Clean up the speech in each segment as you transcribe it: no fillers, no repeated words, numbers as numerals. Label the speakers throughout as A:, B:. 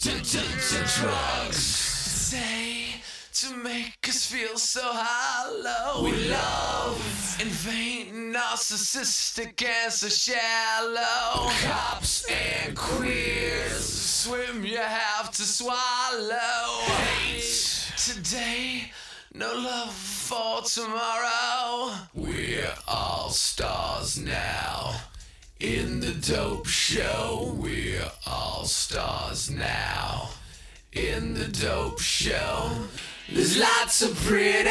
A: Drugs
B: Say to make us feel so hollow.
A: we love,
B: In vain, narcissistic and so shallow.
A: cops and queers,
B: To swim you have to swallow.
A: hate.
B: Today, no love for tomorrow.
A: We're all stars now. In the dope show, we're all stars now. In the dope show, there's lots of pretty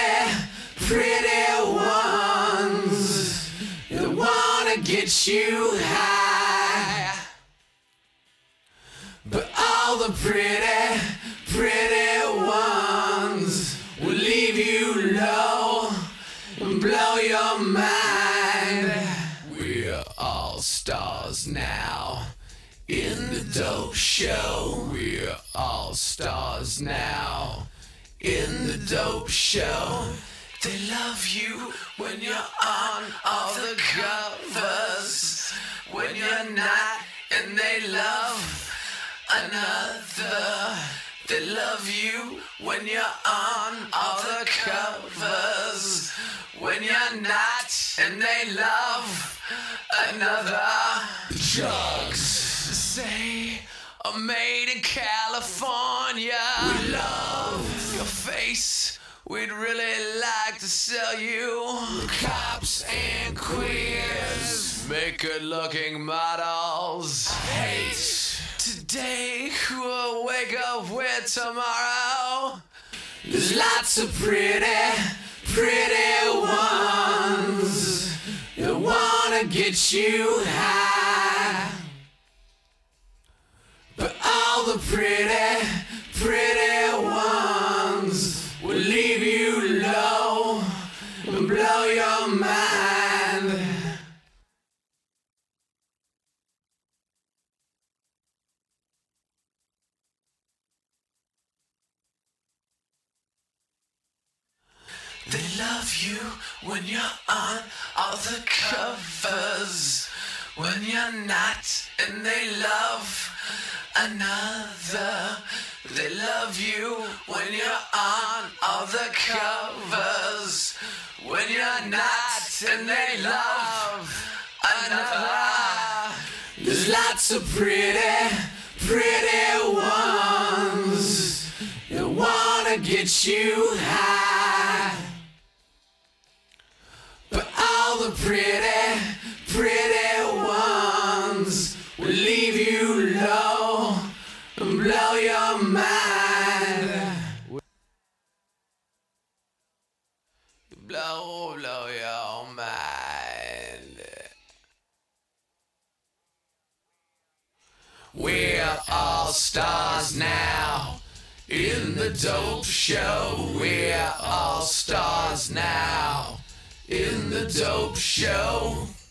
A: ones that wanna get you high. But all the pretty ones will leave you low and blow your mind. We're all stars now. In the dope show, we're all stars now. In the dope show,
B: They love you when you're on all the covers. When you're not, and they love another. They love you when you're on all the covers. When you're not, and they love another.
A: drugs
B: Say, I'm made in California.
A: we love,
B: Your face, we'd really like to sell you.
A: cops and queers,
B: Make good looking models.
A: hate.
B: Today, who will wake up with tomorrow?
A: There's lots of pretty ones that wanna get you high. But all the pretty ones will leave you low and blow your mind.
B: They love you when you're on all the covers. When you're not, and they love another. They love you when you're on all the covers. When you're not, and they love another.
A: There's lots of pretty ones that wanna get you high. But all the pretty ones will leave you low and blow your mind.
B: Blow your mind.
A: We're all stars now. In the dope show, we're all stars now. In the dope show.